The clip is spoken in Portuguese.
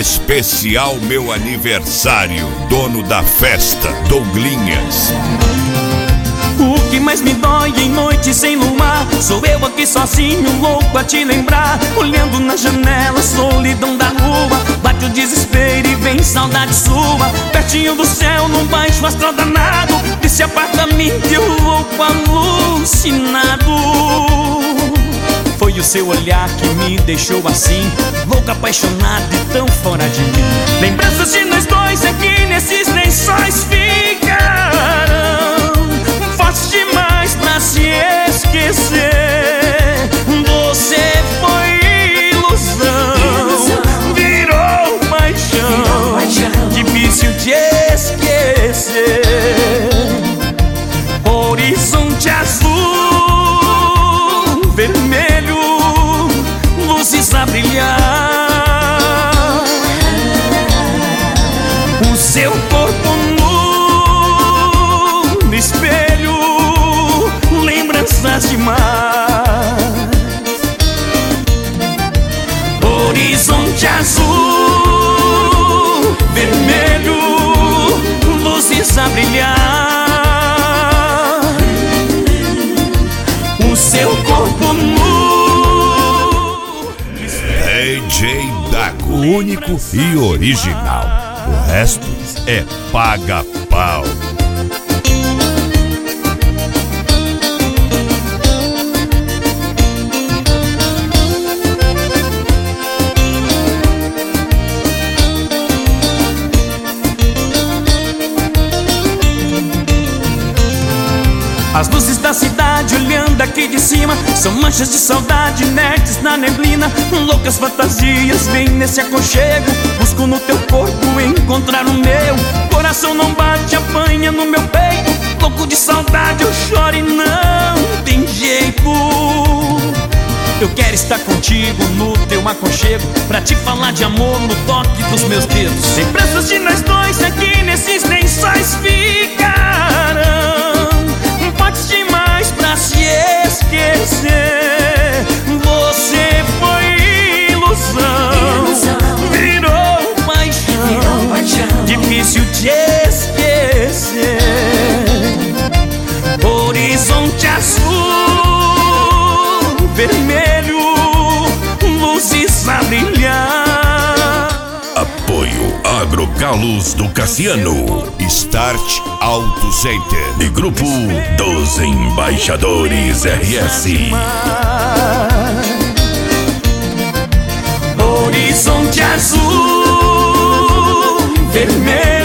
Especial meu aniversário, dono da festa, Douglinhas. O que mais me dói em noite sem luar, sou eu aqui sozinho, louco a te lembrar. Olhando na janela, solidão da rua, bate o desespero e vem saudade sua. Pertinho do céu, num baixo astral danado, desse apartamento eu louco alucinado. Foi o seu olhar que me deixou assim, louco, apaixonado e tão fora de mim. Lembranças de nós dois aqui nesses lençóis ficarão fortes demais pra se esquecer. Você foi ilusão, virou paixão, difícil de esquecer. Horizonte azul, vermelho, luzes a brilhar. O seu corpo nu no espelho, lembranças demais. Horizonte azul, vermelho, luzes a brilhar. O seu corpo nu. DJ Dago, único e original. O resto é paga-pau. As luzes da cidade olhando aqui de cima são manchas de saudade, nerds na neblina. Loucas fantasias, vem nesse aconchego. Busco no teu corpo encontrar o meu. Coração não bate, apanha no meu peito. Louco de saudade, eu choro e não tem jeito. Eu quero estar contigo no teu aconchego, pra te falar de amor no toque dos meus dedos. Lembranças de nós dois aqui nesses lençóis ficarão fortes demais pra se esquecer. Você foi ilusão, virou paixão, difícil de esquecer. Horizonte azul, vermelho, luzes a brilhar. Apoio Agrogalos do Cassiano, Start Auto Center e Grupo dos Embaixadores RS. Horizonte azul, vermelho,